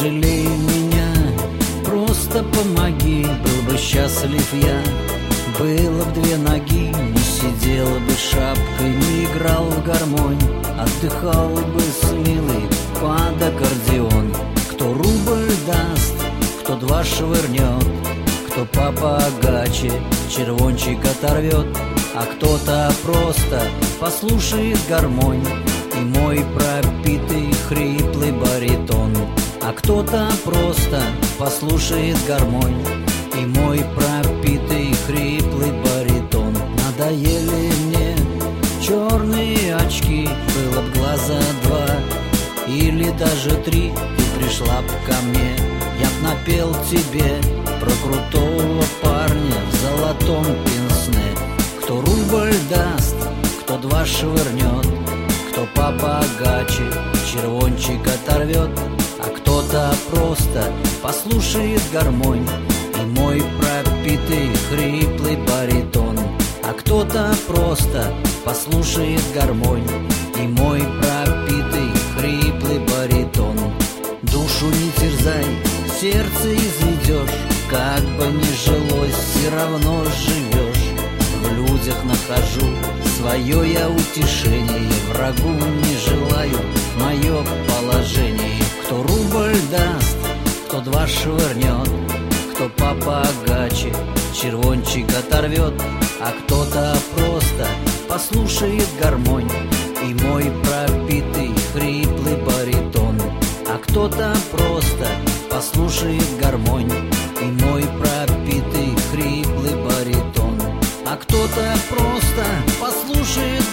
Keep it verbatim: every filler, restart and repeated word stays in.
пожалей меня, просто помоги, был бы счастлив я. Было б две ноги, не сидела бы шапкой, не играл в гармонь, отдыхал бы с милой под аккордеон. Кто рубль даст, кто два швырнет, кто побогаче червончик оторвет, а кто-то просто послушает гармонь и мой пропитый хриплый баритон. А кто-то просто послушает гармонь и мой пропитый хриплый баритон. Надоели мне черные очки, было б глаза два или даже три, ты пришла б ко мне, я б напел тебе про крутого парня в золотом пенсне. Кто рубль даст, кто два швырнет, кто побогаче червончик оторвет, а кто-то просто послушает гармонь и мой пропитый хриплый баритон. А кто-то просто послушает гармонь и мой пропитый хриплый баритон. Душу не терзай, сердце изведешь, как бы ни жилось, все равно живешь. В людях нахожу свое я утешение, врагу не желаю мое положение. Кто рубль даст, кто два швырнет, кто побогаче червончик оторвет, а кто-то просто послушает гармонь и мой пропитый хриплый баритон. А кто-то просто послушает гармонь и мой пропитый хриплый баритон. А кто-то просто послушает